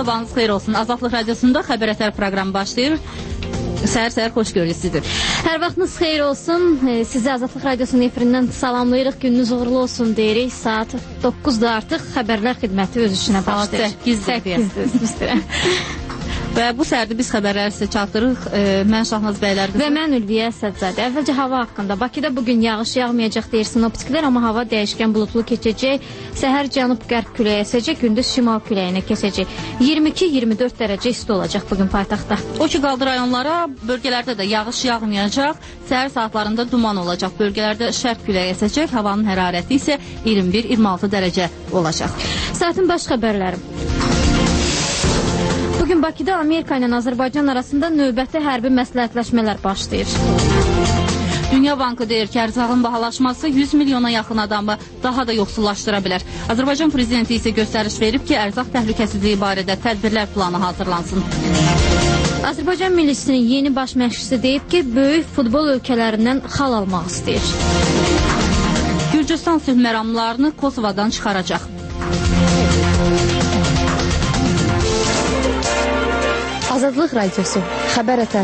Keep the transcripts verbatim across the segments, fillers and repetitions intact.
Sabahınız xeyir olsun. Azadlıq Radiosunda Xəbər Ətər proqramı başlayır. Səhər-səhər xoş gördük sizi. Hər vaxtınız xeyir olsun. Sizi Azadlıq Radiosunun efirindən salamlayırıq. Gününüz uğurlu olsun deyirik. Saat doqquzda artıq xəbərlər xidməti öz işinə başlayır. səkkiz Və bu səhərdə biz xəbərləri sizə çatdırırıq. E, mən Şahnaz Bəylər qızı. Və mən Ülviyə Əsədzadə. Əvvəlcə hava haqqında. Bakıda bugün yağış yağmayacaq deyir sinoptiklər, amma hava dəyişkən bulutlu keçəcək. Səhər cənub-qərb küləyə əsəcək, gündüz şimal küləyinə keçəcək. iyirmi iki iyirmi dörd dərəcə isti olacaq bugün paytaxtda. O ki qaldı rayonlara, bölgələrdə də yağış yağmayacaq. Səhər saatlarında duman olacaq. Bölgələrdə şərq küləyə əsəcək. Havanın hərarəti isə iyirmi bir iyirmi altı dərəcə olacaq. Saatin baş xəbərləri. Bugün Bakıda Amerika ilə Azərbaycan arasında növbəti hərbi məsləhətləşmələr başlayır. Dünya Bankı deyir ki, ərzağın bahalaşması yüz milyona yaxın adamı daha da yoxsullaşdıra bilər. Azərbaycan prezidenti isə göstəriş verib ki, ərzaq təhlükəsizliyi barədə tədbirlər planı hazırlansın. Azərbaycan millisinin yeni baş məşqçisi deyib ki, böyük futbol ölkələrindən xal almaq istəyir. Gürcüstan sülh məramlarını Kosovadan çıxaracaq. Azadlıq Radiosu, Xəbər Ətər.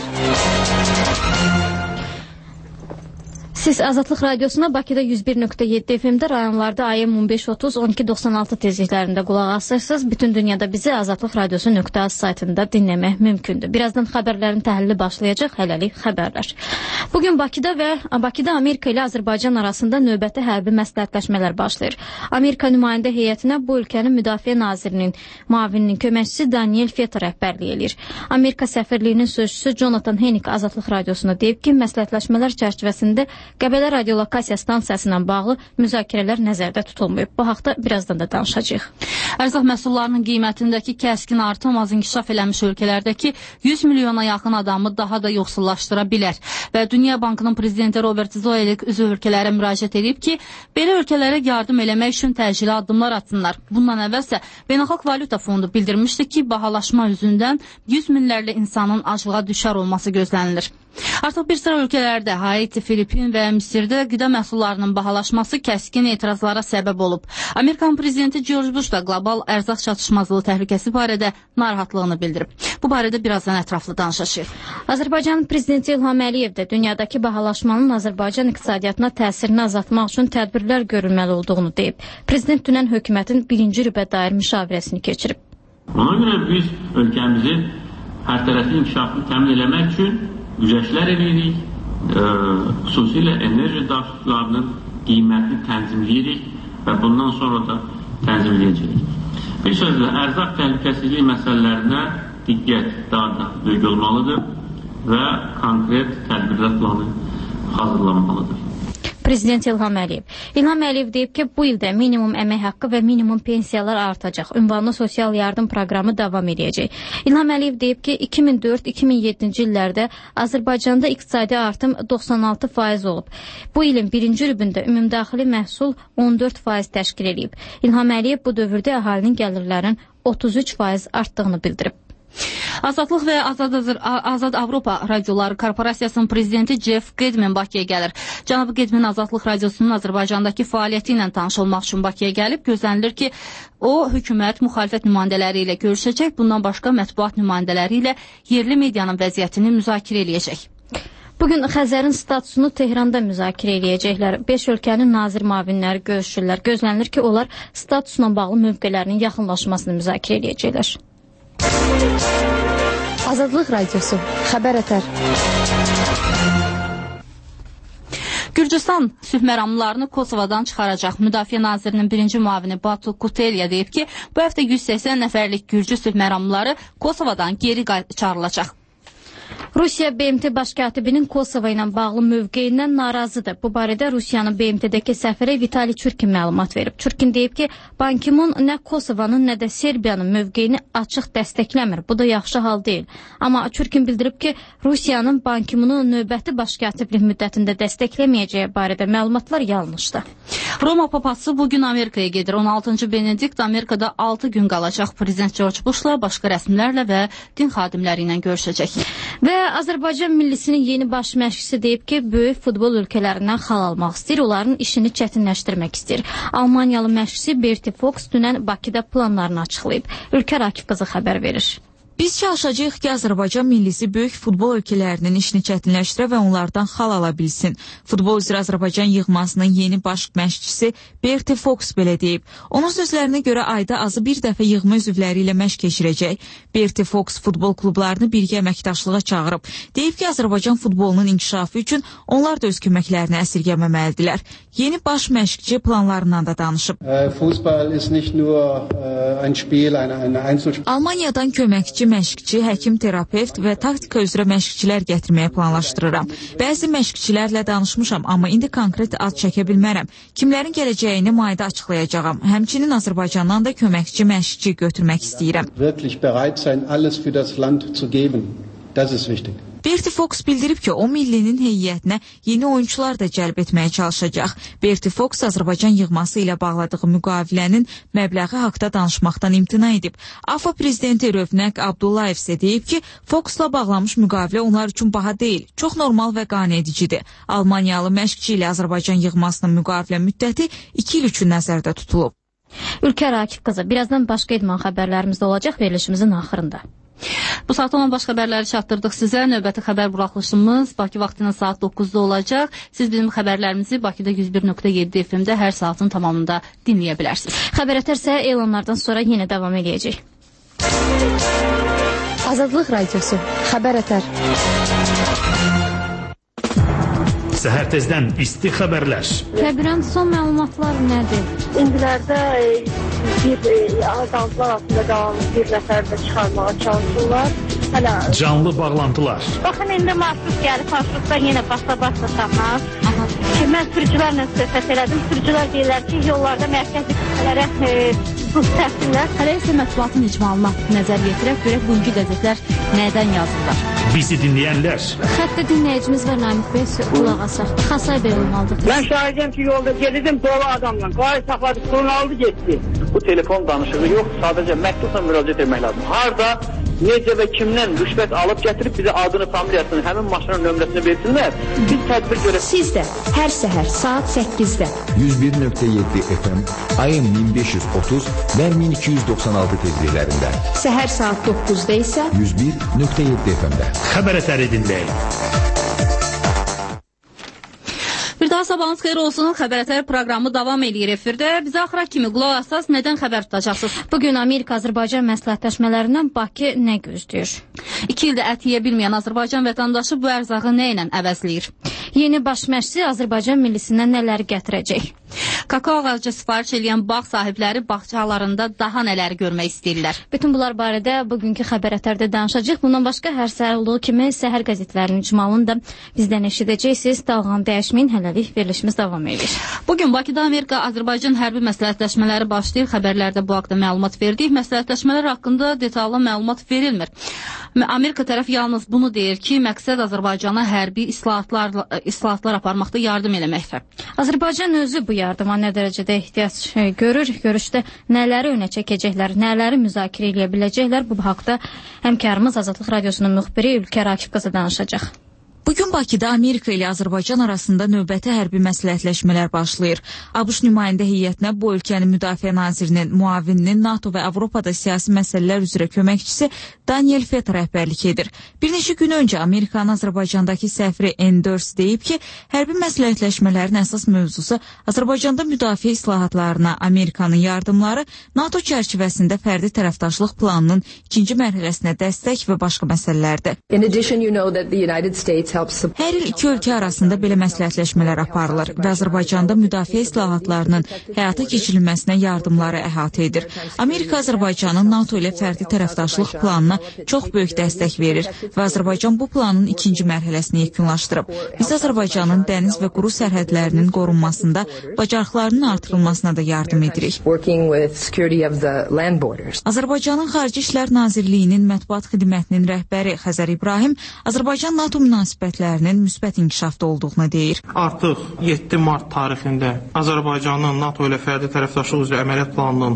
Siz Azadlıq Radiosuna Bakıda yüz bir nöqtə yeddi F M-də, rayonlarda A M on beş otuz on iki doxsan altı tezliklərində qulaq asırsınız. Bütün dünyada bizi Azadlıq Radiosu nöqtə az saytında dinləmək mümkündür. Birazdan xəbərlərin təhlili başlayacaq, hələlik xəbərlər. Bugün Bakıda və Bakıda Amerika ilə Azərbaycan arasında növbəti hərbi məsləhətləşmələr başlayır. Amerika nümayəndə heyətinə bu ölkənin Müdafiə Nazirinin müavininin köməkçisi Daniel Feta rəhbərlik edir. Amerika səfirliyinin sözçüsü Jonathan Hennick Azadlıq Radiosuna deyib ki, məsləhətləşmələr çərçivəsində Qəbələ radiolokasiya stansiyası ilə bağlı müzakirələr nəzərdə tutulmayıb. Bu haqda birazdan da danışacağıq. Ərzaq məhsullarının qiymətindəki kəskin artım az inkişaf eləmiş ölkələrdəki yüz milyona yaxın adamı daha da yoxsullaşdıra bilər. Və Dünya Bankının prezidenti Robert Zoelik üzv ölkələrə müraciət edib ki, belə ölkələrə yardım eləmək üçün təcili addımlar atsınlar. Bundan əvvəlsə Beynəlxalq Valyuta Fondu bildirmişdi ki, bahalaşma üzündən yüz minlərlə insanın aclığa düşər olması gözlənilir. Artıq bir sıra ölkələrdə, Haiti, Filipin və Misirdə qida məhsullarının bahalaşması kəskin etirazlara səbəb olub. Amerikan prezidenti George Bush da qlobal ərzaq çatışmazlığı təhlükəsi barədə narahatlığını bildirib. Bu barədə birazdan ətraflı danışacağıq. Azərbaycan prezidenti İlham Əliyev də dünyadakı bahalaşmanın Azərbaycan iqtisadiyyatına təsirini azaltmaq üçün tədbirlər görülməli olduğunu deyib. Prezident dünən hökumətin birinci rübə dair müşavirəsini keçirib. Ona görə biz ölkəmizin hər tərəfli inkişafını təmin eləmək üçün güzəştlər edirik, e, xüsusilə enerji daşlarının qiymətini tənzimləyirik və bundan sonra da tənzimləyəcəyik. Bir sözlə, ərzaq təhlükəsizliyi məsələlərinə diqqət daha da böyük olmalıdır və konkret tədbirlər planı hazırlanmalıdır. Prezident İlham Əliyev. İlham Əliyev deyib ki, bu ildə minimum əmək haqqı və minimum pensiyalar artacaq. Ünvanlı sosial yardım proqramı davam edəcək. İlham Əliyev deyib ki, iki min dörd iki min yeddinci illərdə Azərbaycanda iqtisadi artım doxsan altı faiz olub. Bu ilin birinci rübündə ümumdaxili məhsul on dörd faiz təşkil edib. İlham Əliyev bu dövrdə əhalinin gəlirlərinin otuz üç faiz artdığını bildirib. Azadlıq və Azad, Azad Avropa Radioları Korporasiyasının prezidenti Jeff Gedmin Bakıya gəlir. Cənab Gedmin Azadlıq Radiosunun Azərbaycandakı fəaliyyəti ilə tanış olmaq üçün Bakıya gəlib. Gözlənilir ki, o, hökumət, müxalifət nümayəndələri ilə görüşəcək. Bundan başqa mətbuat nümayəndələri ilə yerli medianın vəziyyətini müzakirə eləyəcək. Bugün Xəzərin statusunu Tehranda müzakirə eləyəcəklər. Beş ölkənin nazir müavinləri görüşürlər. Gözlənilir ki, onlar statusla bağlı mövqelərinin yaxınlaşmasını müzakirə eləyəcəklər. Azadlıq Radiosu, Xəbər Ətər. Gürcüstan sülh məramlarını Kosovadan çıxaracaq. Müdafiə Nazirinin birinci müavini Batu Kutelya deyib ki, bu həftə yüz səksən nəfərlik Gürcü sülh məramları Kosovadan geri çağırılacaq. Rusiya B M T baş katibinin Kosova ilə bağlı mövqeyindən narazıdır. Bu barədə Rusiyanın B M T-dəki səfiri Vitali Çurkin məlumat verib. Çurkin deyib ki, Ban Ki-moon nə Kosovanın, nə də Serbiyanın mövqeyini açıq dəstəkləmir. Bu da yaxşı hal deyil. Amma Çurkin bildirib ki, Rusiyanın Ban Ki-moonu növbəti baş katiblik müddətində dəstəkləməyəcəyi barədə məlumatlar yanlışdır. Roma papası bugün Amerikaya gedir. on altıncı Benedikt Amerikada altı gün qalacaq. Prezident George Bush'la, başqa rəsmilərlə və din xadimləri ilə görüşəcək. Və Azərbaycan millisinin yeni baş məşqçisi deyib ki, böyük futbol ölkələrindən xal almaq istəyir, onların işini çətinləşdirmək istəyir. Almaniyalı məşqçi Berti Fox dünən Bakıda planlarını açıqlayıb. Ülkər Akif qızı xəbər verir. Biz çalışacağıq ki, Azərbaycan millisi böyük futbol ölkələrinin işini çətinləşdirə və onlardan xal ala bilsin. Futbol üzrə Azərbaycan yığmasının yeni baş məşqçisi Berti Fox belə deyib. Onun sözlərinə görə ayda azı bir dəfə yığma üzvləri ilə məşq keçirəcək. Berti Fox futbol klublarını birgə əməkdaşlığa çağırıb. Deyib ki, Azərbaycan futbolunun inkişafı üçün onlar da öz köməklərini əsirgəməməlidirlər. Yeni baş məşqçi planlarından da danışıb. Almaniyadan köməkçi məşqçi, həkim, terapevt və taktika üzrə məşqçilər gətirməyə planlaşdırıram. Bəzi məşqçilərlə danışmışam, amma indi konkret ad çəkə bilmərəm. Kimlərin gələcəyini mayda açıqlayacağam. Həmçinin Azərbaycandan da köməkçi məşqçi götürmək istəyirəm. Berti Fox bildirib ki, o millinin heyətinə yeni oyuncular da cəlb etməyə çalışacaq. Berti Fox Azərbaycan yığması ilə bağladığı müqavilənin məbləği haqda danışmaqdan imtina edib. AFA prezidenti Rövnəq Abdullayev isə deyib ki, Foxla bağlanmış müqavilə onlar üçün baha deyil, çox normal və qanedicidir. Almaniyalı məşqçi ilə Azərbaycan yığmasının müqavilə müddəti iki il üçün nəzərdə tutulub. Ülkər Akif qızı, birazdan başqa idman xəbərlərimiz də olacaq verilişimizin axırında. Bu saat olan baş xəbərləri çatdırdıq sizə. Növbəti xəbər buraxılışımız Bakı vaxtının saat doqquzda olacaq. Siz bizim xəbərlərimizi Bakıda yüz bir nöqtə yeddi F M-də hər saatın tamamında dinləyə bilərsiniz. Xəbər ətərsə elanlardan sonra yenə davam edəcək. Azadlıq Radiosu, xəbər ətər. Səhər tezdən isti xəbərlər. Kəbirən son məlumatlar nədir? İndilərdə bir azaltılar altında qalan bir nəfər də çıxarmağa çalışırlar. Hələ canlı bağlantılar. Baxın, indi marşrut gəlib, marşrutdan yenə basa-basa tapmaz. Ki, mən sürücülərlə söhbət elədim. Sürücülər deyirlər ki, yollarda mərkəzi qüvvələrə buz təpsinlər. Hələ isə mətbuatın icmalına nəzər yetirək, görək bugünkü qəzetlər nədən yazırlar. Bizi dinləyənlər. Xəttə dinləyicimiz var Namik Bey, qulaq asaq. Xasay Bey olmalıdır. Mən şahidəm ki, yolda gedirdim dolu adamla. Qayı saxladı, sorun aldı, getdi. Bu telefon danışığı yox, sadəcə məktubla müraciət etmək lazım. Harda, necə və kimdən rüşvət alıb gətirib bizə adını, familiyasını, həmin maşının nömrəsini versinlər. Biz tədbir görək. Siz də hər səhər saat səkkizdə yüz bir nöqtə yeddi F M, A M min beş yüz otuz və min iki yüz doxsan altı tezliklərində. Səhər saat doqquzda isə yüz bir nöqtə yeddi F M-də. Xəbər ətəri dinləyin. Bir daha sabahınız xeyir olsun. Xəbər ətəri proqramı davam edir efirdə. Bizə axıra kimi qulaq asas nədən xəbər tutacaqsınız? Bugün Amerika-Azərbaycan məsləhətləşmələrindən Bakı nə gözləyir? İki ildə ət yeyə bilməyən Azərbaycan vətəndaşı bu ərzağı nə ilə əvəzləyir? Yeni baş məşqçi Azərbaycan millisindən nələri gətirəcək? Kakao ağacı sifariş edən bağ sahibləri bağçalarında daha nələri görmək istəyirlər? Bütün bunlar barədə bugünkü xəbər ətərdə danışacağıq. Bundan başqa hər səhər olduğu kimi səhər qəzetlərinin icmalını da bizdən eşidəcəksiniz. Dalğan dəyişməyin, hələlik verilişimiz davam edir. Bugün Bakıda Amerika-Azərbaycan hərbi məsləhətləşmələri başlayır. Xəbərlərdə bu haqda məlumat verdik. Məsləhətləşmələr haqqında detallı məlumat verilmir. Amerika tərəf yalnız bunu deyir ki, məqsəd Azərbaycana hərbi islahatlar, islahatlar aparmaqda yardım eləməkdir. Azərbaycan özü bu yardıma nə dərəcədə ehtiyac görür? Görüşdə nələri önə çəkəcəklər, nələri müzakirə edə biləcəklər? Bu haqda həmkarımız Azadlıq Radiosunun müxbiri Ülkər Akif qızı danışacaq. Bugün Bakıda Amerika ilə Azərbaycan arasında növbəti hərbi məsləhətləşmələr başlayır. ABŞ nümayəndə heyətinə bu ölkənin müdafiə nazirinin, müavininin, NATO və Avropada siyasi məsələlər üzrə köməkçisi Daniel Fett rəhbərlik edir. Bir neçə gün öncə Amerikanın Azərbaycandakı səfiri Enders deyib ki, hərbi məsləhətləşmələrin əsas mövzusu Azərbaycanda müdafiə islahatlarına Amerikanın yardımları, NATO çərçivəsində fərdi tərəfdaşlıq planının ikinci mərhələsinə dəstək və başqa məsələlərdir. In addition, you know that the United States Hər il iki ölkə arasında belə məsləhətləşmələr aparılır və Azərbaycanda müdafiə islahatlarının həyata keçirilməsinə yardımları əhatə edir. Amerika Azərbaycanın NATO ilə fərdi tərəfdaşlıq planına çox böyük dəstək verir və Azərbaycan bu planın ikinci mərhələsini yekunlaşdırıb. Biz Azərbaycanın dəniz və quru sərhədlərinin qorunmasında bacarıqlarının artırılmasına da yardım edirik. Azərbaycanın Xarici İşlər Nazirliyinin mətbuat xidmətinin rəhbəri Xəzər İbrahim Azərbaycan NATO münasibətlərinin müsbət inkişafda olduğunu deyir. Artıq yeddi mart tarixində Azərbaycanın NATO ilə fərdi tərəfdaşlıq üzrə əməliyyat planının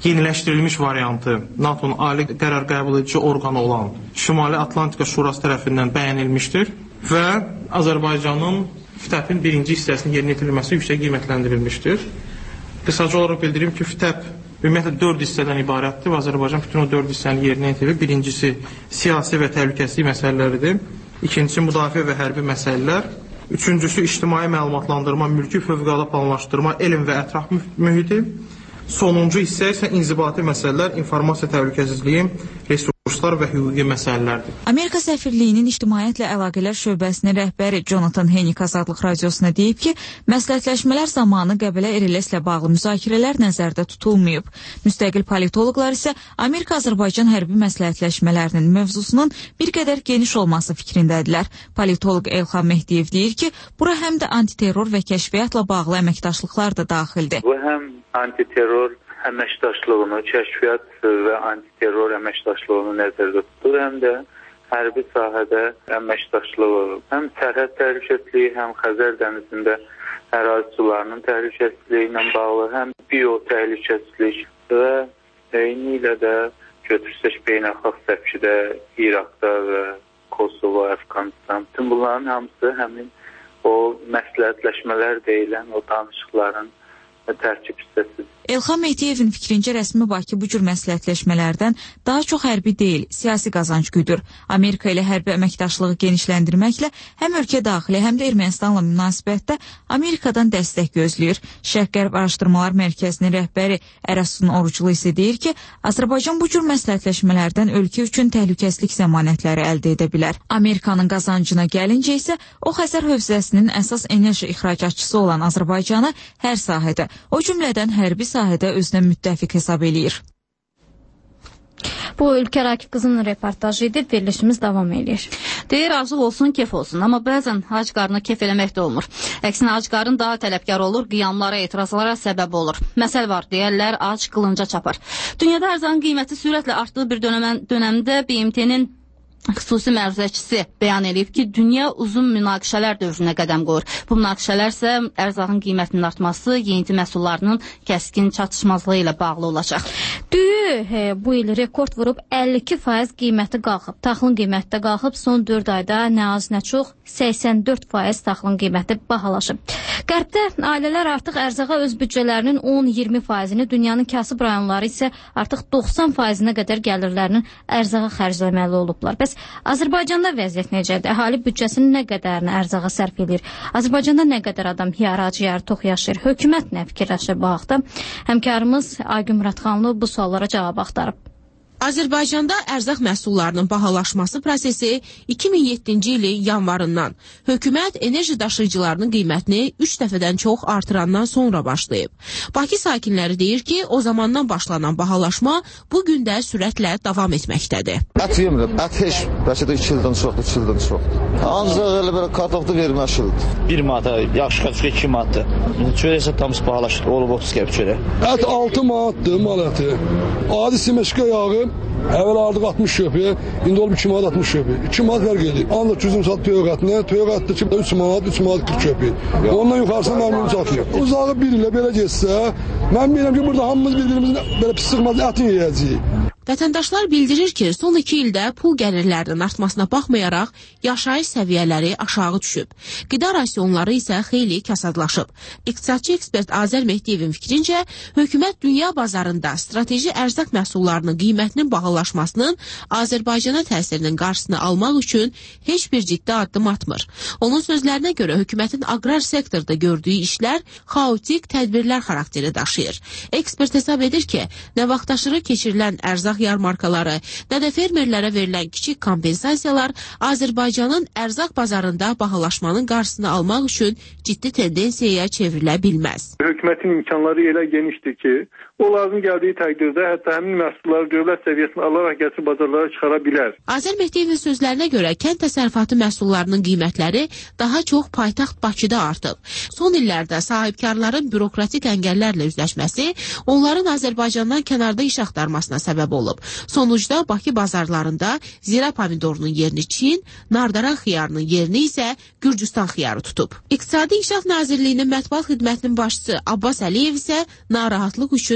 yeniləşdirilmiş variantı NATO'nun ali qərar qəbul edici orqanı olan Şimali Atlantika Şurası tərəfindən bəyənilmişdir və Azərbaycanın FİTƏP-in birinci hissəsinin yerinə yetirilməsi yüksək qiymətləndirilmişdir. Qısaca olaraq bildirim ki, FİTƏP ümumiyyətlə dörd hissədən ibarətdir və Azərbaycan bütün o dörd hissəni yerinə yetirir. Birincisi siyasi və təhlükəsizlik məsələləridir. İkincisi müdafiə və hərbi məsələlər. Üçüncüsü ictimai məlumatlandırma, mülki fövqəladə planlaşdırma, elm və ətraf mühiti. Sonuncu hissə isə inzibati məsələlər, informasiya təhlükəsizliyi, resurslar və hüquqi məsələlərdir. Amerika səfirliyinin ictimaiyyətlə əlaqələr şöbəsinin rəhbəri Jonathan Hennick Azadlıq Radiosuna deyib ki, məsləhətləşmələr zamanı Qəbələ R L S-lə bağlı müzakirələr nəzərdə tutulmayıb. Müstəqil politoloqlar isə Amerika-Azərbaycan hərbi məsləhətləşmələrinin mövzusunun bir qədər geniş olması fikrindədirlər. Politoloq Elxan Mehdiyev deyir ki, bura həm də antiterror və kəşfiyyatla bağlı əməkdaşlıqlar da daxildir. Bu həm antiterror əməkdaşlığını, kəşfiyyat və antiterror əməkdaşlığını nəzərdə tutur, həm də hərbi sahədə əməkdaşlığı, həm sərhəd təhlükəsizliyi, həm Xəzər dənizində ərazi sularının təhlükəsizliyi ilə bağlı, həm biyo təhlükəsizlik və eyni ilə də götürsək beynəlxalq səpkidə İraqda və Kosovo, Əfqanistan, bütün bunların hamısı həmin o məsləhətləşmələr deyilən o danışıqların tərkib hissəsidir. Elxan Mehdiyevin fikrincə rəsmi Bakı bu cür məsləhətləşmələrdən daha çox hərbi deyil, siyasi qazanc güdür. Amerika ilə hərbi əməkdaşlığı genişləndirməklə həm ölkə daxili, həm də Ermənistanla münasibətdə Amerikadan dəstək gözləyir. Şərq-Qərb Araşdırmalar Mərkəzinin rəhbəri Ərəsun Oruclu isə deyir ki, Azərbaycan bu cür məsləhətləşmələrdən ölkə üçün təhlükəsizlik zəmanətləri əldə edə bilər. Amerikanın qazancına gəlincə isə o Xəzər hövzəsinin əsas enerji ixracatçısı olan Azərbaycanı hər sahədə, o cümlədən hərbi sahədə özünə müttəfiq hesab eləyir. Bu Ülkə Rakib qızının reportajı idi. Verilişimiz davam edir. Deyir, arzıq olsun, kef olsun. Amma bəzən ac qarnı kef eləmək də olmur. Əksinə ac qarın daha tələbkar olur, qiyamlara, etirazlara səbəb olur. Məsəl var, deyərlər, ac qılınca çapar. Dünyada ərzağın qiyməti sürətlə artdığı bir dönəmən, dönəmdə B M T-nin xüsusi məruzəçisi bəyan edib ki, dünya uzun münaqişələr dövrünə qədəm qoyur. Bu münaqişələr isə ərzağın qiymətinin artması, yeni məhsullarının kəskin çatışmazlığı ilə bağlı olacaq. Düyü he, bu il rekord vurub əlli iki faiz qiyməti qalxıb. Taxılın qiyməti də qalxıb. Son dörd ayda nə az nə çox səksən dörd faiz taxılın qiyməti bahalaşıb. Qərbdə ailələr artıq ərzağa öz büdcələrinin on iyirmi faizini, dünyanın kasıb rayonları isə artıq doxsan faizinə qədər gəlirlərinin ərzağa xərcləməli olublar. Bəs Azərbaycanda vəziyyət necədir? Əhali büdcəsinin nə qədərini ərzağa sərf edir? Azərbaycanda nə qədər adam yaracı, yarı tox yaşayır? Hökumət nə fikirləşir bu haqda? Həmkarımız Aygün Muradxanlı bu suallara cavab axtarıb. Azərbaycanda ərzaq məhsullarının bahalaşması prosesi iki min yeddinci ilin yanvarından hökumət enerji daşıyıcılarının qiymətini üç dəfədən çox artırandan sonra başlayıb. Bakı sakinləri deyir ki, o zamandan başlanan bahalaşma bu gün də sürətlə davam etməkdədir. Ət yemirəm, ət heç bəlkə də iki ildən çoxdur, üç ildən çoxdur. Ancaq elə belə kartofda verməşildir. bir manata, yaxşı kaçıq iki manatdır. Çörək isə tam bahalaşdı, olub otuz qəpik çörək. Ət altı manatdır mal əti. Adi simeşkə yağı əvvəl aldıq altmış köpüyə, indi olub iki manat altmış köpüyə. iki manat fərq edir. Ancaq cüzüm satı töyök ətini, töyök ətdə ki, üç manat, üç manat qırx köpüyə. Ondan yuxarısına məmnun satıyor. Uzağı bir ilə belə geçsə, mən bilirəm ki, burada hamımız bir-birimizin belə pis sıxmaz ətin yiyəcəyik. Vətəndaşlar bildirir ki, son iki ildə pul gəlirlərinin artmasına baxmayaraq yaşayış səviyyələri aşağı düşüb. Qida rasionları isə xeyli kasadlaşıb. İqtisadçı ekspert Azər Mehdiyevin fikrincə, hökumət dünya bazarında strateji ərzaq məhsullarının qiymətinin bahalaşmasının Azərbaycana təsirinin qarşısını almaq üçün heç bir ciddi addım atmır. Onun sözlərinə görə hökumətin aqrar sektorda gördüyü işlər xaotik tədbirlər xarakteri daşıyır. Ekspert hesab edir ki, nə vaxtaşırı keçirilən ərzaq yarmarkaları, nə də fermerlərə verilən kiçik kompensasiyalar Azərbaycanın ərzaq bazarında bahalaşmanın qarşısını almaq üçün ciddi tendensiyaya çevrilə bilməz. Hökumətin imkanları elə genişdir ki, o lazım gəldiyi təqdirdə hətta həmin məhsulları dövlət səviyyəsinə alaraq gətirib bazarlara çıxara bilər. Azər Mehdiyevin sözlərinə görə kənd təsərrüfatı məhsullarının qiymətləri daha çox paytaxt Bakıda artıb. Son illərdə sahibkarların bürokratik əngəllərlə üzləşməsi onların Azərbaycandan kənarda iş axtarmasına səbəb olub. Sonucda Bakı bazarlarında zira pomidorunun yerini Çin, nardaran xiyarının yerini isə Gürcüstan xiyarı tutub. İqtisadi İnkişaf Nazirliyinin Mətbuat Xidmətinin başçısı Abbas Əliyev isə narahatlıq üçün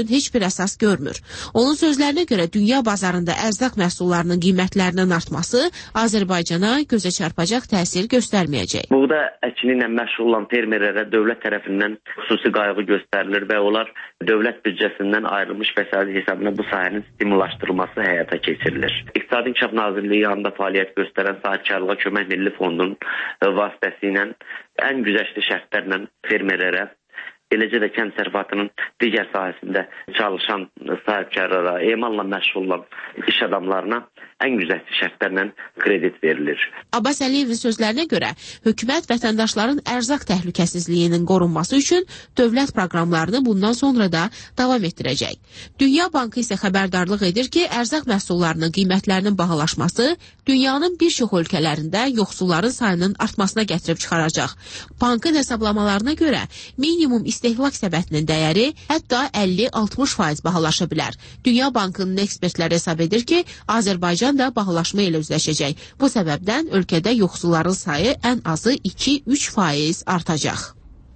üçün heç bir əsas görmür. Onun sözlərinə görə dünya bazarında ərzaq məhsullarının qiymətlərinin artması Azərbaycana gözə çarpacaq təsir göstərməyəcək. Buğda əkini ilə məşğul olan fermerlərə dövlət tərəfindən xüsusi qayğı göstərilir və onlar dövlət büdcəsindən ayrılmış vəsait hesabına bu sahənin stimullaşdırılması həyata keçirilir. İqtisadi İnkişaf Nazirliyi yanında fəaliyyət göstərən Sahibkarlığa Kömək Milli Fondunun vasitəsilə ən güzəştli şərtlərlə fermerlərə, eləcə də kənd təsərrüfatının digər sahəsində çalışan sahibkarlara, emalla məşğul olan iş adamlarına ən güzəştli şərtlərlə kredit verilir. Abbas Əliyevin sözlərinə görə, hökumət vətəndaşların ərzaq təhlükəsizliyinin qorunması üçün dövlət proqramlarını bundan sonra da davam etdirəcək. Dünya Bankı isə xəbərdarlıq edir ki, ərzaq məhsullarının qiymətlərinin bahalaşması dünyanın bir çox ölkələrində yoxsulların sayının artmasına gətirib çıxaracaq. Bankın hesablamalarına görə minimum istehlak səbətinin dəyəri hətta əlli altmış faiz bahalaşa bilər. Dünya Bankının ekspertləri hesab edir ki, Azərbaycan da bahalaşma ilə üzləşəcək. Bu səbəbdən ölkədə yoxsulların sayı ən azı iki üç faiz artacaq.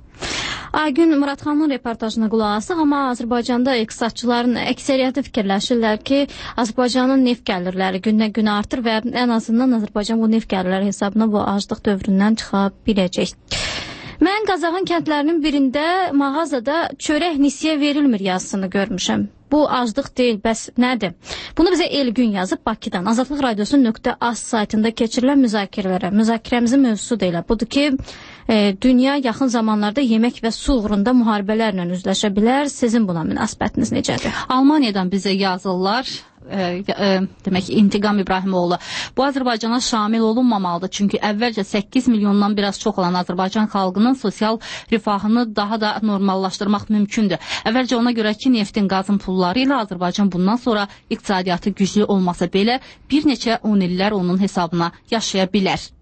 Aygün Muradxanın reportajına qulaq asıq, amma Azərbaycanda iqtisadçıların əksəriyyəti fikirləşirlər ki, Azərbaycanın neft gəlirləri gündən-günə artır və ən azından Azərbaycan bu neft gəlirləri hesabına bu aclıq dövründən çıxa biləcək. Mən Qazaxın kəndlərinin birində mağazada çörək nisiyə verilmir yazısını görmüşəm. Bu aclıq deyil, bəs nədir? Bunu bizə Elgün yazıb Bakıdan. Azadlıq Radiosu nöqtə az saytında keçirilən müzakirələrə. Müzakirəmizin mövzusu da elə. Budur ki, e, dünya yaxın zamanlarda yemək və su uğrunda müharibələrlə üzləşə bilər. Sizin buna münasibətiniz necədir? Almaniyadan bizə yazırlar. E, e, demək ki, İntiqam İbrahimoğlu. Bu Azərbaycana şamil olunmamalıdır. Çünki əvvəlcə səkkiz milyondan biraz çox olan Azərbaycan xalqının sosial rifahını daha da normallaşdırmaq mümkündür. Əvvəlcə ona görə ki, neftin, qazın pulları ilə Azərbaycan bundan sonra iqtisadiyyatı güclü olmasa belə bir neçə on illər onun hesabına yaşaya bilər.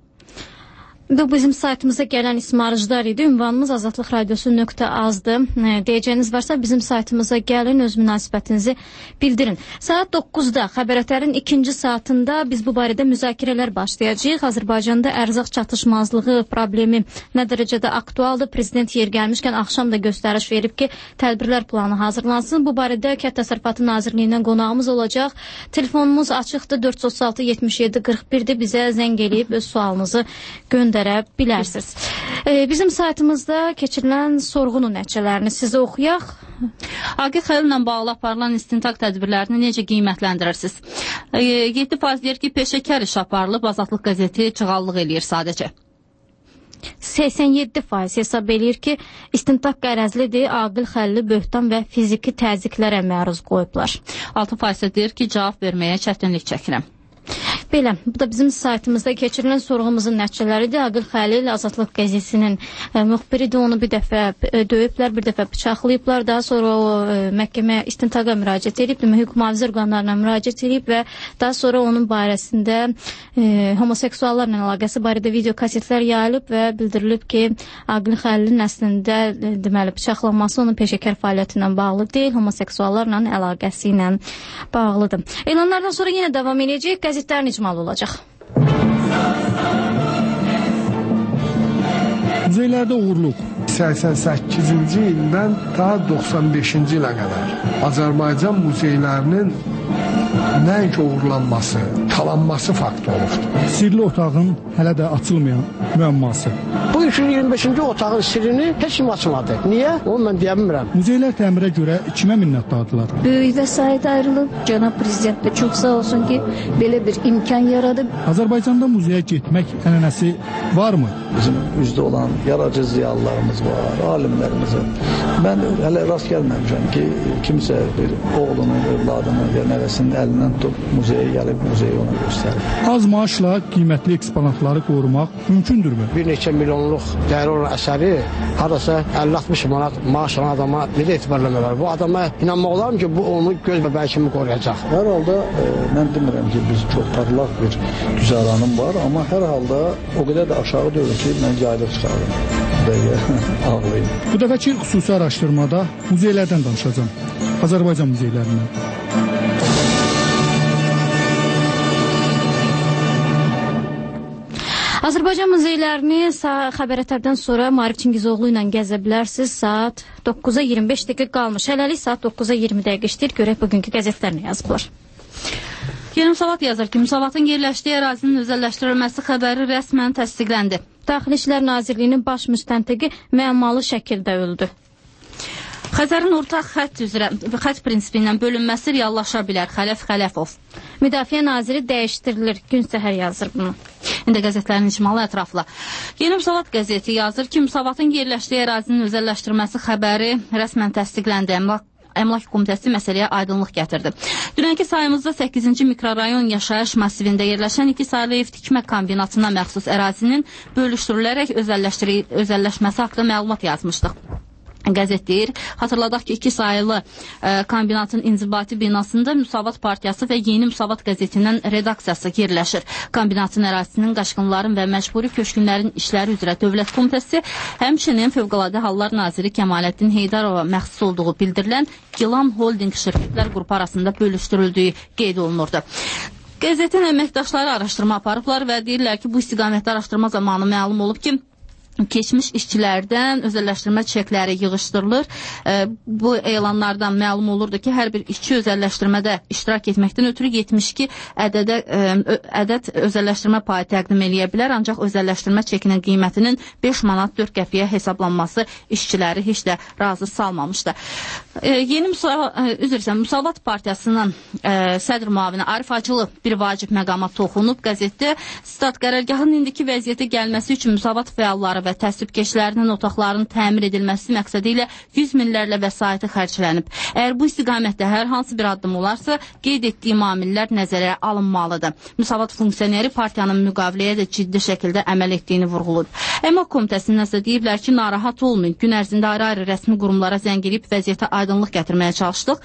Bu bizim saytımıza gələn ismarıcılar idi. Ünvanımız azadlıq radiosu nöqtə azdır. Deyəcəyiniz varsa bizim saytımıza gəlin, öz münasibətinizi bildirin. Saat doqquzda xəbərətərin ikinci saatında biz bu barədə müzakirələr başlayacağıq. Azərbaycanda ərzaq çatışmazlığı problemi nə dərəcədə aktualdır? Prezident yer gəlmişkən axşam da göstəriş verib ki, tədbirlər planı hazırlansın. Bu barədə Kənd Təsərrüfatı Nazirliyindən qonağımız olacaq. Telefonumuz açıqdır, dörd yüz otuz altı yetmiş yeddi qırx birdir. Bizə zəng eləyib öz sualınızı göndərin. Bilərsiniz. Ee, bizim saytımızda keçirilən sorğunun nəticələrini sizə oxuyaq. Aqil Xəlillə bağlı aparılan istintaq tədbirlərini necə qiymətləndirirsiniz? E, yeddi faiz deyir ki, peşəkar iş aparılıb, Azadlıq qəzeti çıxallıq eləyir sadəcə. səksən yeddi faiz hesab eləyir ki, istintaq qərəzlidir, Aqil Xəlili böhtan və fiziki təzyiqlərə məruz qoyublar. altı faiz deyir ki, cavab verməyə çətinlik çəkirəm. Belə, bu da bizim saytımızda keçirilən sorğumuzun nəticələridir. Aqil Xəlil Azadlıq qəzetinin e, müxbiridir, onu bir dəfə e, döyüblər, bir dəfə bıçaqlayıblar. Daha sonra o e, məhkəməyə istintaqa müraciət edib, hüquq mühafizə orqanlarına müraciət edib və daha sonra onun barəsində e, homoseksuallarla əlaqəsi barədə video kasetlər yayılıb və bildirilib ki, Aqil Xəlilin əslində e, deməli bıçaqlanması onun peşəkar fəaliyyəti ilə bağlı deyil, homoseksuallarla əlaqəsi ilə bağlıdır. Elanlardan sonra yenə davam edəcək, qəzetlərin icmalı olacaq. Muzeylərdə uğurluq səksən səkkizinci ildən ta doxsan beşinci ilə qədər Azərbaycan muzeylərinin nəinki uğurlanması, talanması faktı olubdur. Sirli otağın hələ də açılmayan müəmması. Bu iki yüz iyirmi beşinci otağın sirrini heç kim açmadı. Niyə? Onu mən deyə bilmirəm. Muzeylər təmirə görə kimə minnətdardırlar? Böyük vəsait ayrılıb. Cənab Prezident də çox sağ olsun ki, belə bir imkan yaradıb. Azərbaycanda muzeyə getmək ənənəsi varmı? Bizim üzdə olan yaradıcı ziyalılarımız var, alimlərimiz var. Mən hələ rast gəlməmişəm ki, kimsə bir oğlunun, övladının ya nəvəsinin əlindən tutub muzeyə gəlib, muzeyi ona göstərir. Az maaşla qiymətli eksponatları qorumaq mümkündürmü? Bir neçə milyonluq dəyəri olan əsəri harasa əlli altmış manat maaş alan adama necə etibarlanırlar? Bu adama inanmaq olar mı ki, bu onu göz bəbəyi kimi qoruyacaq? Hər halda e, mən demirəm ki, biz çox parlaq bir güzəranım var, amma hər halda o qədər də aşağı deyil ki, mən yaylıq çıxarım. Ağlayım. Bu dəfəki xüsusi araşdırmada muzeylərdən danışacağım. Azərbaycan muzeylərindən. Azərbaycan muzeylərini xəbərətərdən sonra Maarif Çingizoğlu ilə gəzə bilərsiniz. Saat doqquza iyirmi beş dəqiqə qalmış. Hələlik saat doqquza iyirmi dəqiqə işləyir. Görək bugünkü qəzetlərini yazıblar. Yeni Müsavat yazır ki, Müsavatın yerləşdiyi ərazinin özəlləşdirilməsi xəbəri rəsmən təsdiqləndi. Daxili İşlər Nazirliyinin baş müstəntiqi müəmmalı şəkildə öldü. Xəzərin ortaq xətt üzrə xətt prinsipi ilə bölünməsi reallaşa bilər. Xələf Xələfov. Müdafiə naziri dəyişdirilir. Gün səhər yazır bunu. İndi qəzetlərin icmalı ətrafla. Yeni Müsavat qəzeti yazır ki, Müsavatın yerləşdiyi ərazinin özəlləşdirməsi xəbəri rəsmən təsdiqləndi. Əmlak Əmlak Komitəsi məsələyə aydınlıq gətirdi. Dünənki sayımızda səkkizinci mikrorayon yaşayış masivində yerləşən iki saylı ev tikmə kombinatına məxsus ərazinin bölüşdürülərək özəlləşməsi haqqında məlumat yazmışdıq. Qəzet deyir, xatırladaq ki, iki sayılı e, kombinatın inzibati binasında Müsavat Partiyası və Yeni Müsavat qəzetinin redaksiyası yerləşir. Kombinatın ərazisinin qaçqınların və məcburi köçkünlərin işləri üzrə Dövlət Komitəsi, həmçinin Fövqəladə Hallar Naziri Kəmaləddin Heydarova məxsus olduğu bildirilən Gilan Holding şirkətlər qrupu arasında bölüşdürüldüyü qeyd olunurdu. Qəzetin əməkdaşları araşdırma aparıblar və deyirlər ki, bu istiqamətdə araşdırma zamanı məlum olub ki, keçmiş işçilərdən özəlləşdirmə çekləri yığışdırılır. E, bu elanlardan məlum olurdu ki, hər bir işçi özəlləşdirmədə iştirak etməkdən ötürü yetmiş iki ədədə, e, ədəd özəlləşdirmə payı təqdim eləyə bilər, ancaq özəlləşdirmə çekinin qiymətinin beş manat dörd qəpiyə hesablanması işçiləri heç də razı salmamışdı. E, yeni Müsavat, e, üzrsən, Müsavat Partiyasının e, sədr müavini Arif Hacılı bir vacib məqama toxunub. Qəzetdə stat qərargahın indiki vəziyyətə gəlməsi üçün Müsavat fəalları və təsvibkeşlərinin otaqlarının təmir edilməsi məqsədi ilə yüz minlərlə vəsaiti xərclənib. Əgər bu istiqamətdə hər hansı bir addım olarsa, qeyd etdiyim amillər nəzərə alınmalıdır. Müsavat funksioneri partiyanın müqaviləyə də ciddi şəkildə əməl etdiyini vurğulayıb. Əmək Komitəsindən isə deyiblər ki, narahat olmayın. Gün ərzində ayrı-ayrı rəsmi qurumlara zəng edib vəziyyətə aydınlıq gətirməyə çalışdıq.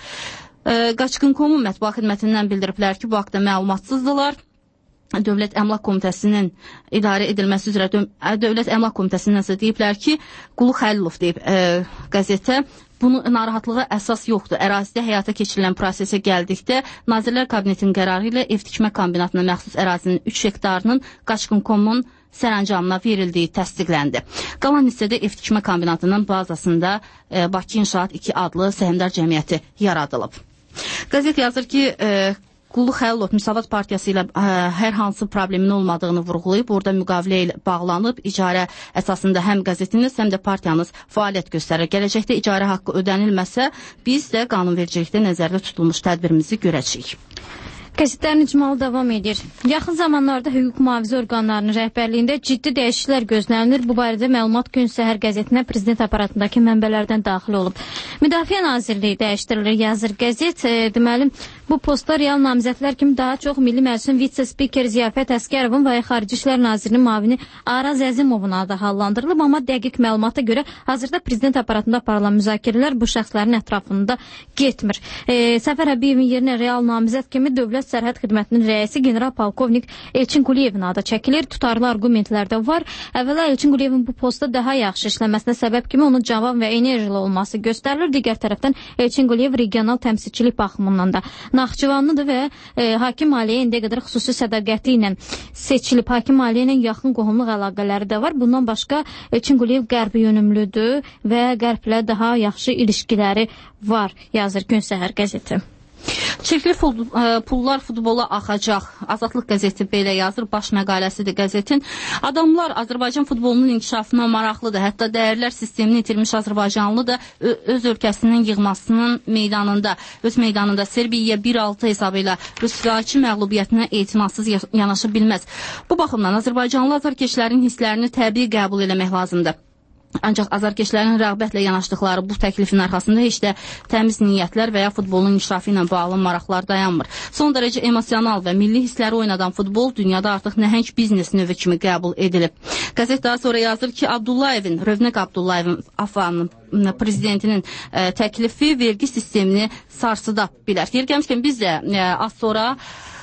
Qaçqın Komun mətbuat xidmətindən bildiriblər ki, bu haqda məlumatsızdılar. Dövlət Əmlak Komitəsinin idarə edilməsi üzrə Dövlət Əmlak Komitəsindən isə deyiblər ki, Qulu Xəlilov deyib e, qəzetə, bunu narahatlığa əsas yoxdur. Ərazidə həyata keçirilən prosesə gəldikdə Nazirlər Kabinetinin qərarı ilə ev tikmə kombinatına məxsus ərazinin üç hektarının Qaçqın Komun sərəncamına verildiyi təsdiqləndi. Qalan hissədə ev tikmə kombinatının bazasında e, Bakı İnşaat iki adlı səhmdar cəmiyyəti yaradılıb. Qəzet yazır ki, e, Qulu Xəlilov Müsavat Partiyası ilə ə, hər hansı problemin olmadığını vurğulayıb, orada müqavilə ilə bağlanıb, icarə əsasında həm qəzetiniz, həm də partiyanız fəaliyyət göstərir. Gələcəkdə icarə haqqı ödənilməsə, biz də qanunvericilikdə nəzərdə tutulmuş tədbirimizi görəcəyik. Qəzetlərin icmalı davam edir. Yaxın zamanlarda hüquq mühafizə orqanlarının rəhbərliyində ciddi dəyişikliklər gözlənilir. Bu barədə məlumat Gün Səhər qəzetinə prezident aparatındakı mənbələrdən daxil olub. Müdafiə Nazirliyi dəyişdirilir, yazır qəzet. E, deməli, bu postlar real namizədlər kimi daha çox Milli Məclisin vitse-spiker Ziyafət Əskərovun və Xarici İşlər Nazirinin müavini Araz Əzimovun adı hallandırılıb, amma dəqiq məlumata görə hazırda prezident aparatında aparılan müzakirələr bu şəxslərin ətrafında getmir. E, Səfər Həbiyevin yerinə real namizəd kimi Dövlət Sərhəd Xidmətinin rəisi general-polkovnik Elçin Quliyevin adı çəkilir. Tutarlı argumentlər də var. Əvvəla Elçin Quliyevin bu postda daha yaxşı işləməsinə səbəb kimi onun cavan və enerjili olması göstərilir. Digər tərəfdən Elçin Quliyev regional təmsilçilik baxımından da Naxçıvanlıdır və e, hakim aliyə indiyə qədər xüsusi sədaqəti ilə seçilib. Hakim aliyə ilə yaxın qohumluq əlaqələri də var. Bundan başqa Elçin Quliyev qərb yönümlüdür və qərblə daha yaxşı ilişkiləri var, yazır Gün Səhər qəzeti. Çirkli pullar futbola axacaq. Azadlıq qəzeti belə yazır, baş məqaləsidir qəzetin. Adamlar Azərbaycan futbolunun inkişafına maraqlıdır. Hətta dəyərlər sistemini itirmiş Azərbaycanlı da öz ölkəsinin yığmasının meydanında, öz meydanında Serbiyaya bir altı hesabı ilə rüsvayçı məğlubiyyətinə etinasız yanaşa bilməz. Bu baxımdan Azərbaycanlı azarkeşlərin hisslərini təbii qəbul eləmək lazımdır. Ancaq azarkeşlərin rəğbətlə yanaşdıqları bu təklifin arxasında heç də təmiz niyyətlər və ya futbolun inkişafı ilə bağlı maraqlar dayanmır. Son dərəcə emosional və milli hissləri oynadan futbol dünyada artıq nəhəng biznes növü kimi qəbul edilib. Qəzet daha sonra yazır ki, Abdullayevin, Rövnəq Abdullayevin Afanın prezidentinin ə, təklifi vergi sistemini sarsıda bilər. Yer gəlmişkən biz də ə, az sonra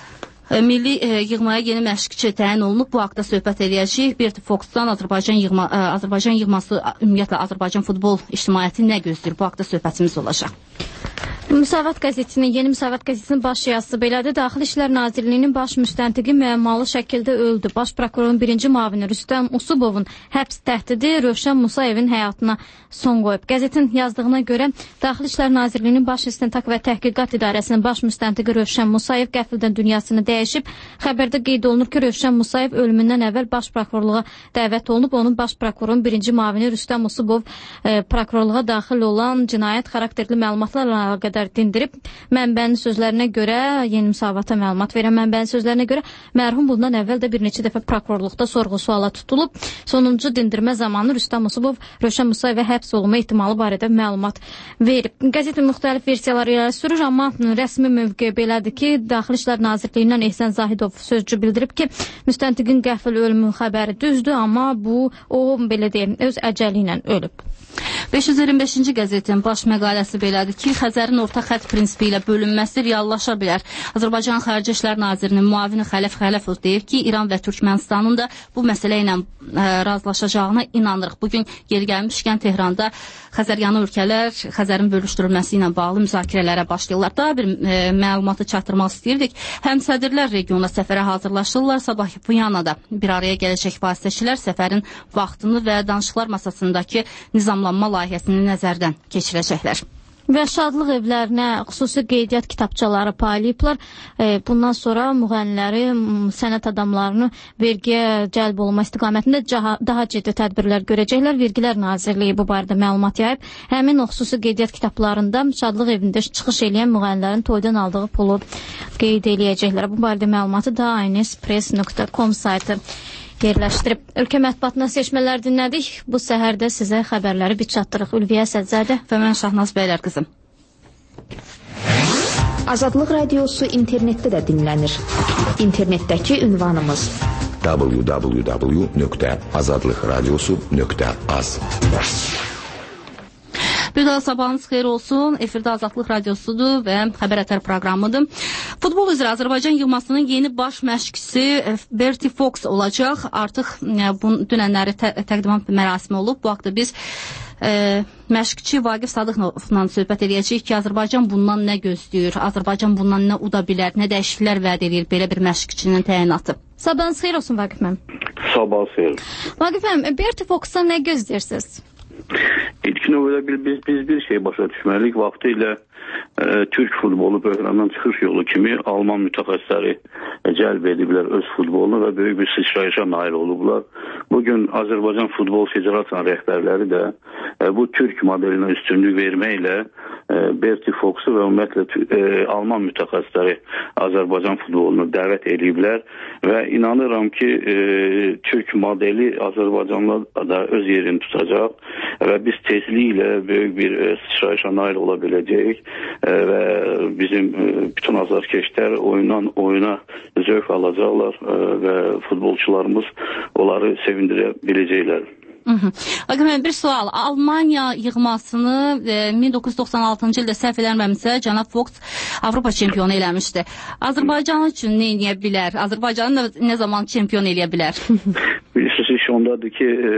Milli e, yığmaya yeni məşqçi təyin olunub. Bu haqda söhbət edəcəyik. Bir Foxdan Azərbaycan yığma, e, Azərbaycan yığması, ümumiyyətlə Azərbaycan futbol ictimaiyyəti nə gözləyir? Bu haqda söhbətimiz olacaq. Müsavat qəzetinin, Yeni Müsavat qəzetinin baş yazısı belədir. Daxili İşlər Nazirliyinin baş müstəntiqi müəmmalı şəkildə öldü. Baş prokurorun birinci müavini Rüstəm Usubovun həbs təhdidi Rövşən Musayevin həyatına son qoyub. Qəzetin yazdığına görə Daxili İşlər Nazirliyinin baş istintaq və təhqiqat idarəsinin baş müstəntiqi Rövşən Musayev qəfildən dünyasını dəyişib. Xəbərdə qeyd olunur ki, Rövşən Musayev ölümündən əvvəl baş prokurorluğa dəvət olunub. Onun baş prokurorun birinci müavini Rüstəm Usubov e, prokurorluğa daxil olan cinayət xarakterli məlumatlarla əlaqədar dindirib. Mənbənin sözlərinə görə, Yeni Müsavata məlumat verən mənbənin sözlərinə görə, mərhum bundan əvvəl də bir neçə dəfə prokurorluqda sorğu-suala tutulub. Sonuncu dindirmə zamanı Rüstəm Usubov Rövşən Musayevə həbs olunma ehtimalı barədə məlumat verib. Qəzetin müxtəlif versiyaları irəli sürür, amma rəsmi mövqe belədir ki, Daxili İşlər Nazirliyindən Ehsən Zahidov sözcü bildirib ki, müstəntiqin qəfil ölümü xəbəri düzdür, amma bu, o, belə deyim, öz əcəli ilə ölüb. beş yüz iyirmi beşinci qəzetin baş məqaləsi belədir ki, Xəzərin orta xətt prinsipi ilə bölünməsi reallaşa bilər. Azərbaycan Xarici İşlər Nazirinin müavini Xələf Xələfov deyib ki, İran və Türkmənistanın da bu məsələ ilə ə, razılaşacağına inanırıq. Bugün yeri gəlmişkən Tehranda Xəzəryanı ölkələr Xəzərin bölüşdürülməsi ilə bağlı müzakirələrə başlayırlar. Daha bir ə, məlumatı çatdırmaq istəyirdik. Həm sədirlər regiona səfərə hazırlaşırlar. Sabah Viyanada bir araya gələcək vasitəçilər səfərin vaxtını və danışıqlar masasındakı nizamlanma layihəsini nəzərdən keçirəcəklər. Və şadlıq evlərinə xüsusi qeydiyyat kitabçaları paylayıblar. E, bundan sonra müğənniləri, sənət adamlarını vergiyə cəlb olma istiqamətində daha, daha ciddi tədbirlər görəcəklər. Vergilər Nazirliyi bu barədə məlumat yayıb. Həmin o xüsusi qeydiyyat kitablarında şadlıq evində çıxış eləyən müğənnilərin toydan aldığı pulu qeyd eləyəcəklər. Bu barədə məlumatı da aynespress nöqtə com saytı yerləşdirib. Ölkə mətbuatına seçmələr dinlədik. Bu səhərdə sizə xəbərləri bir çatdırıq. Ülviyə Sədzədə və mən Şahnaz Bəylər qızım. Azadlıq radiosu internetdə də dinlənir. İnternetdəki ünvanımız w w w nöqtə azadlıq radiosu nöqtə az. Bir daha sabahınız xeyir olsun. Efirdə Azadlıq Radiosudur və Xəbər Ətər proqramıdır. Futbol üzrə Azərbaycan yığmasının yeni baş məşqçisi Berti Fox olacaq. Artıq bu dünənləri tə təqdimat mərasimi olub. Bu haqda biz e, məşqçi Vaqif Sadıqovla söhbət edəcəyik ki, Azərbaycan bundan nə gözləyir? Azərbaycan bundan nə uda bilər? Nə dəyişikliklər vəd edir belə bir məşqçinin təyinatı? Sabahınız xeyir olsun Vaqif mənim. Sabah xeyir. Vaqif mənim, Berti Fox'dan nə gözləyirsiniz? İlk növbədə biz, biz bir şey başa düşməliyik. Vaxtı ilə e, Türk futbolu böhrandan çıxış yolu kimi Alman mütəxəssisləri cəlb ediblər öz futbolunu və böyük bir sıçrayışa nail olublar. Bugün Azərbaycan Futbol Federasiyasının rəhbərləri də e, bu Türk modelinə üstünlük verməklə e, Berti Fox'u və ümumiyyətlə e, Alman mütəxəssisləri Azərbaycan futbolunu dəvət ediblər və inanıram ki, e, Türk modeli Azərbaycanla da öz yerini tutacaq və biz tezliklə böyük bir e, sıçrayışa nail ola biləcəyik e, və bizim e, bütün azarkeşlər oyundan oyuna zövq alacaqlar e, və futbolçularımız onları sevindirə biləcəklər. Bakın, bir sual. Almanya yığmasını e, min doqquz yüz doxsan altıncı ildə səhv eləmirəmsə cənab Fox Avropa çempionu eləmişdi. Azərbaycan üçün nə edə bilər? Azərbaycanı nə zaman çempion eləyə bilər? Bilirsiniz, iş ondadır ki, e,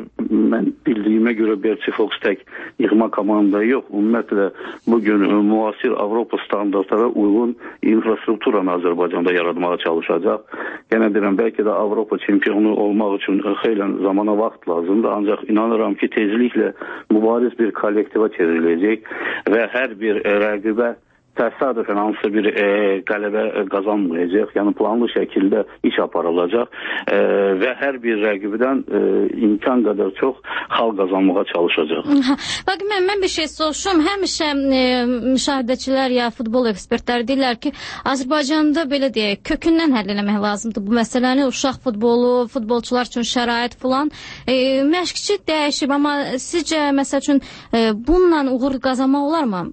mən bildiyimə görə Berti Fox tək yığma komanda yox. Ümumiyyətlə, bugün e, müasir Avropa standartlara uyğun infrastrukturanı Azərbaycanda yaratmağa çalışacaq. Yenə deyirəm, bəlkə də Avropa çempionu olmaq üçün xeyli zamana vaxt lazımdır. Ancaq inanıram ki, tezliklə mübariz bir kollektiva çevriləcək və hər bir e, rəqibə təsadüfən hansısa bir e, qələbə qazanmayacaq. Yəni planlı şəkildə iş aparılacaq e, və hər bir rəqibdən e, imkan qədər çox xal qazanmağa çalışacaq. Bakın, mən, mən bir şey soruşum. Həmişə e, müşahidəçilər ya futbol ekspertləri deyirlər ki, Azərbaycanda belə deyək, kökündən həll eləmək lazımdır bu məsələni. Uşaq futbolu, futbolçular üçün şərait filan. E, məşqçi dəyişib, amma sizcə məsəl üçün e, bununla uğur qazanmaq olarmı?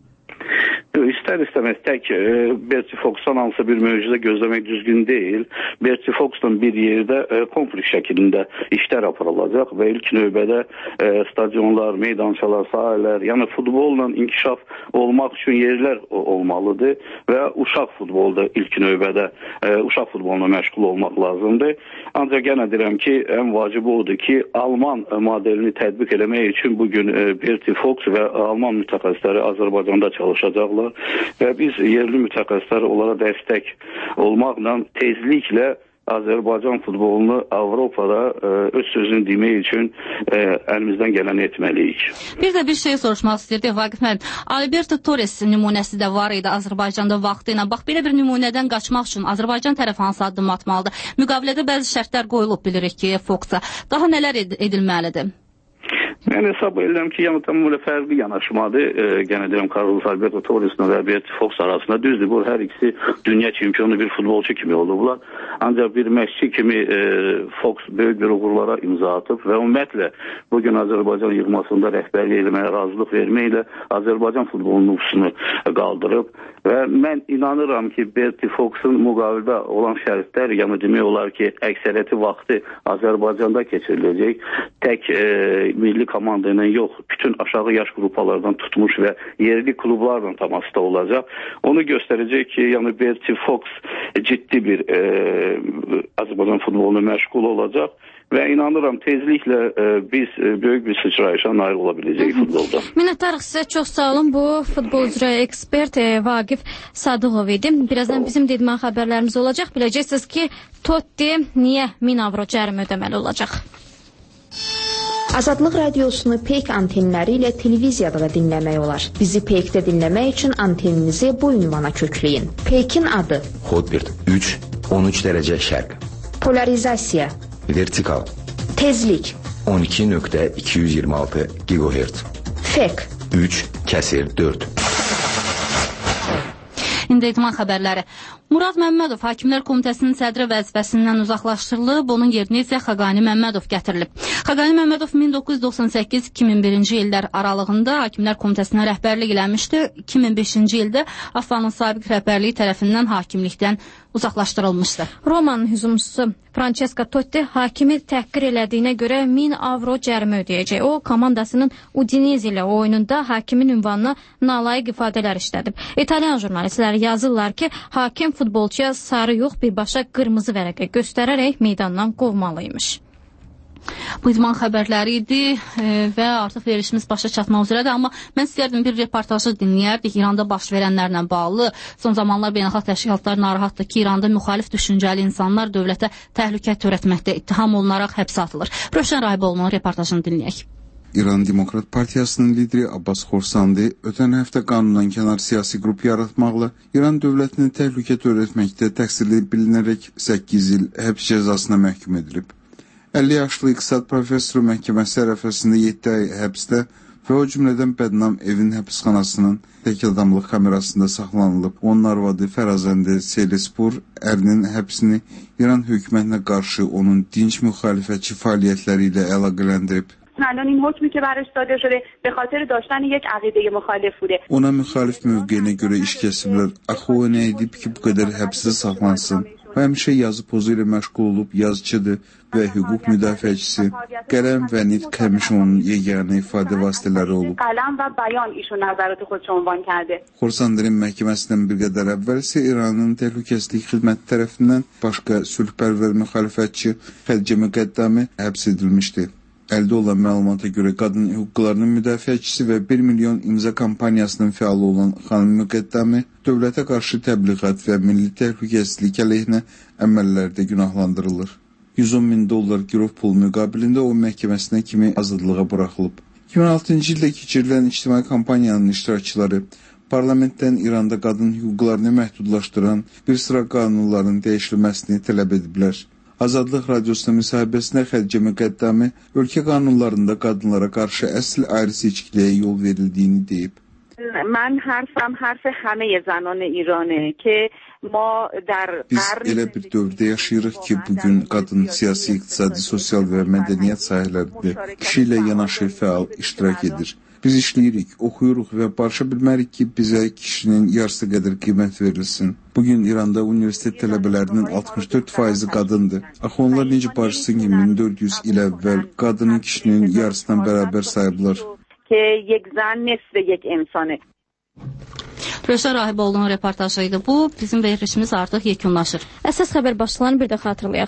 İstər istəməz tək e, Berti Fox'dan hansısa bir möcüzə gözləmək düzgün deyil. Berti Fox'dan bir yerdə e, kompleks şəkilində işlər aparılacaq və ilk növbədə e, stadionlar, meydançalar, sahələr, yəni futbolla inkişaf olmaq üçün yerlər olmalıdır və uşaq futbolda ilk növbədə e, uşaq futboluna məşğul olmaq lazımdır. Ancaq yenə deyirəm ki, ən vacib odur ki, Alman modelini tətbiq eləmək üçün bugün e, Berti Fox və Alman mütəxəssisləri Azərbaycanda çalışacaqlar. çalışırlar və biz yerli mütəxəssislər onlara dəstək olmaqla tezliklə Azərbaycan futbolunu Avropada e, öz sözünü demək üçün e, əlimizdən gələni etməliyik. Bir də bir şey soruşmaq istəyirdik Vaqif müəllim. Alberto Torres nümunəsi də var idi Azərbaycanda vaxtı ilə. Bax, belə bir nümunədən qaçmaq üçün Azərbaycan tərəfi hansı addım atmalıdır? Müqavilədə bəzi şərtlər qoyulub, bilirik ki, Foxa. Daha nələr ed edilməlidir? Mən hesab edirəm ki, yəni tamamilə fərqli yanaşmadır. E, Gənə deyirəm, Carlos Alberto Torres'la və Roberto Fox arasında düzdür. Bu, hər ikisi dünya çempionu bir futbolçu kimi olublar. Ancaq bir məşqçi kimi e, Fox böyük bir uğurlara imza atıb və ümumiyyətlə bugün Azərbaycan yığmasında rəhbərlik eləməyə, razılıq verməklə Azərbaycan futbolunun nüfusunu qaldırıb və mən inanıram ki, Berti Fox'un müqavilədə olan şərtlər, yəni demək olar ki, əksəriyyəti vaxtı Azərbaycanda keçiriləcək. Tək e, milli komanda ilə yox, bütün aşağı yaş qrupalardan tutmuş və yerli klublarla təmasda olacaq. Onu göstərəcək ki, yəni Berti Fox ciddi bir e, Azərbaycan futboluna məşğul olacaq və inanıram tezliklə e, biz e, böyük bir sıçrayışa nail ola biləcəyik futbolda. Minnətdarıq sizə, çox sağ olun. Bu futbol üzrə ekspert e, Vaqif Sadıqov idi. Birazdan bizim dedmən xəbərlərimiz olacaq. Biləcəksiniz ki, Totti niyə min avro cərimə ödəməli olacaq? Azadlıq radiosunu Peyk antenləri ilə televiziyada da dinləmək olar. Bizi Peykdə dinləmək üçün anteninizi bu ünvana kökləyin. Peykin adı Hotbird üç on üç dərəcə şərq. Polarizasiya Vertikal. Tezlik on iki nöqtə iki yüz iyirmi altı gigahertz. Fek üç kəsir dörd. İndi etman xəbərləri. Murad Məmmədov Hakimlər Komitəsinin sədri vəzifəsindən uzaqlaşdırılıb, onun yerinə isə Xaqani Məmmədov gətirilib. Xaqani Məmmədov min doqquz yüz doxsan səkkiz iki min birinci illər aralığında Hakimlər Komitəsinə rəhbərlik eləmişdi. iki min beşinci ildə Affanın sabiq rəhbərliyi tərəfindən hakimlikdən uzaqlaşdırılmışdı. Romanın hücumçusu Francesco Totti hakimi təhqir elədiyinə görə min avro cərimə ödəyəcək. O, komandasının Udinese ilə oyununda hakimin ünvanına nalayiq ifadələr işlədib. İtalyan jurnalistləri yazırlar ki, hakim futbolçuya sarı yox, birbaşa qırmızı vərəqə göstərərək meydandan qovmalıymış. Bu idman xəbərləri idi e, və artıq verilişimiz başa çatmaq üzrədir, amma mən istərdim bir reportajı dinləyərdik İranda baş verənlərlə bağlı. Son zamanlar beynəlxalq təşkilatlar narahatdır ki, İranda müxalif düşüncəli insanlar dövlətə təhlükə törətməkdə ittiham olunaraq həbsə atılır. Rövşən Rahiboğlu'nun reportajını dinləyək. İran Demokrat Partiyasının lideri Abbas Xorsandi ötən həftə qanundan kənar siyasi qrup yaratmaqla İran dövlətini təhlükə törətməkdə təqsirli bilinərək səkkiz il həbs cəzasına məhkum edilib. əlli yaşlı iqtisad professoru məhkəməsi ərəfəsində yeddi ay həbsdə və o cümlədən bədnam evin həbsxanasının tək adamlıq kamerasında saxlanılıb. Onun arvadı Fərazəndə Selispur ərinin həbsini İran hökumətinə qarşı onun dinc müxalifətçi fəaliyyətləri ilə əlaqələndirib. الان این حکمی که برش صادر شده به خاطر داشتن یک عقیده مخالف بوده. Ona müxalif mövqeyinə görə iş kəsiblər. Axı o nə edib ki, bu qədər həbsdə saxlansın? O həmişə yazı pozu ilə məşğul olub, yazıcıdır və hüquq müdafiəçisi. Qələm və nitq həmişə onun yeganə ifadə vasitələri olub. قلم و بیان ایشون نظرات خودش عنوان کرده. Xorsandirin məhkəməsindən bir qədər əvvəl isə İranın təhlükəsizlik xidməti tərəfindən başqa sülhpərvər müxalifətçi Xədicə Müqəddəmi həbs edilmişdi. Əldə olan məlumata görə qadın hüquqlarının müdafiəçisi və bir milyon imza kampaniyasının fəalı olan xanım Müqəddəmi dövlətə qarşı təbliğat və milli təhlükəsizlik əleyhinə əməllərdə günahlandırılır. yüz on min dollar girov pul müqabilində o məhkəməsinə kimi azadlığa buraxılıb. iki min altıncı ildə keçirilən ictimai kampaniyanın iştirakçıları parlamentdən İranda qadın hüquqlarını məhdudlaşdıran bir sıra qanunların dəyişilməsini tələb ediblər. Azadlıq Radiosuna müsahibəsində Xədicə Müqəddəmi ölkə qanunlarında qadınlara qarşı əsl ayrı seçkiliyə yol verildiğini deyib. من حرفم حرف همه زنان ایرانه که ما در Biz elə bir dövrdə yaşayırıq ki, bugün qadın siyasi, iqtisadi, sosial və mədəniyyət sahələrində kişi ilə yanaşı fəal iştirak edir. Biz işləyirik, oxuyuruq və barışa bilmərik ki, bizə kişinin yarısı qədər qiymət verilsin. Bugün İranda universitet tələbələrinin altmış dörd faizi qadındır. Axı onlar necə barışsın ki, min dörd yüz il əvvəl qadının kişinin yarısından bərabər sayıblar. Rövşən Rahiboğlu'nun reportajıydı bu. Bizim verilişimiz artıq yekunlaşır. Əsas xəbər başlıqlarını bir də xatırlayaq.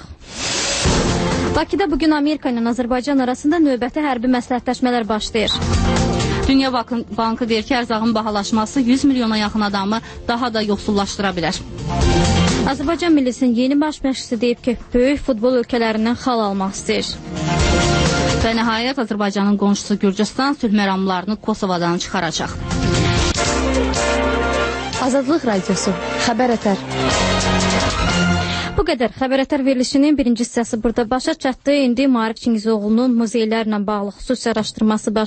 Bakıda bugün Amerika ilə Azərbaycan arasında növbəti hərbi məsləhətləşmələr başlayır. Dünya Bankı deyir ki, ərzağın bahalaşması yüz milyona yaxın adamı daha da yoxsullaşdıra bilər. Azərbaycan millisinin yeni baş məşqçisi deyib ki, böyük futbol ölkələrindən xal almaq istəyir. Və nəhayət Azərbaycanın qonşusu Gürcüstan sülh məramlarını Kosovadan çıxaracaq. Azadlıq Radiosu, Xəbər Ətər. Bu qədər Xəbər Ətər verilişinin birinci hissəsi burada başa çatdı. İndi Maarif Çingizoğlu'nun muzeylərlə bağlı xüsusi araşdırması başlayır.